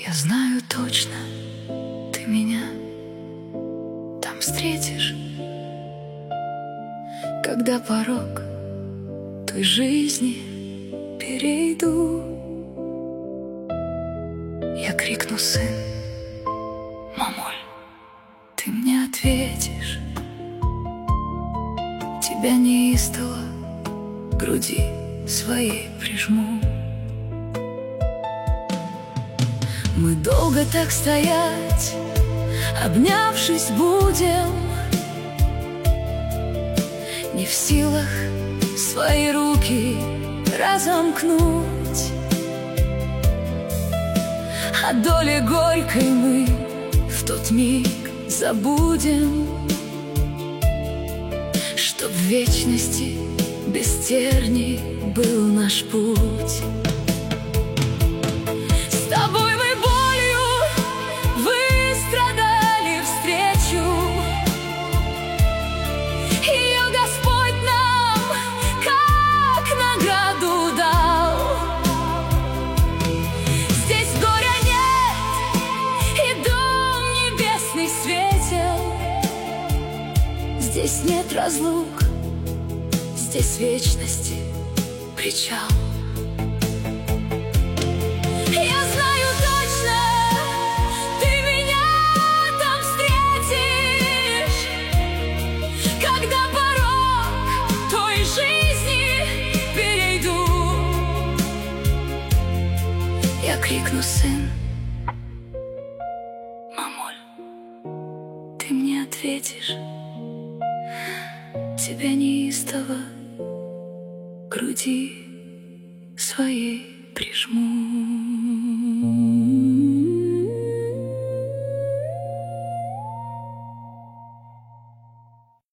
Я знаю точно, ты меня там встретишь, когда порог той жизни перейду. Я крикну: сын, мамуль, ты мне ответишь. Тебя неистово к груди своей прижму. Мы долго так стоять, обнявшись будем, не в силах свои руки разомкнуть. О доле горькой мы в тот миг забудем, чтоб в вечности без терний был наш путь. С тобой мы болью выстрадали встречу, ее Господь нам как награду дал. Здесь горя нет, и дом небесный светел. Здесь нет разлук, здесь вечности причал. Я знаю точно, ты меня там встретишь, когда порог той жизни перейду. Я крикну: сын, мамуль, ты мне ответишь. Тебя неистово к груди своей прижму.